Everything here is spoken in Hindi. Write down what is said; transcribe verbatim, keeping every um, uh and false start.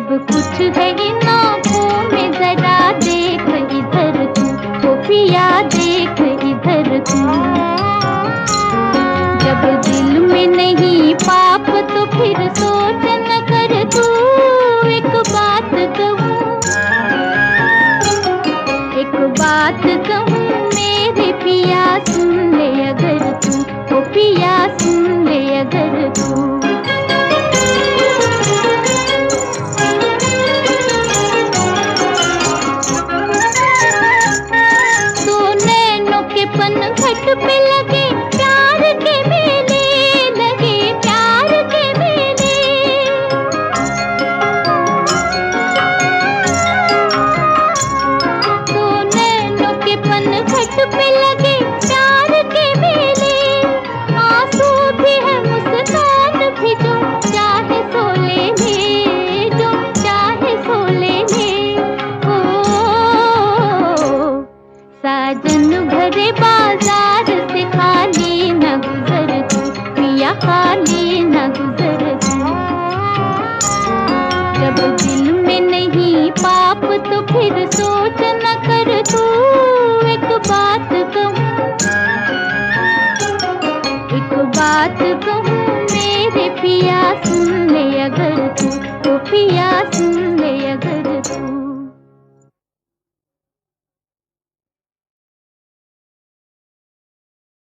सब कुछ है इन आँखों में, जरा देख इधर तू, ओ पिया देख इधर तू। जब दिल में नहीं पाप तो फिर सोच न कर तू। एक बात कहूँ, एक बात कहूँ मेरे पिया सुन ले अगर तू, ओ पिया सुन ले अगर तू। पनघट पे लगे प्यार के मेले, लगे प्यार के मेले। तो नैनों के पनघट पे लगे प्यार के मेले। आंसू भी है मुस्कान भी, जो चाहे सो ले ले, जो चाहे सो ले ले। ओ साजन भरे बाजार से खाली न गुजर तू, पिया खाली न गुजर तू। जब दिल में नहीं पाप तो फिर सोच न कर तू।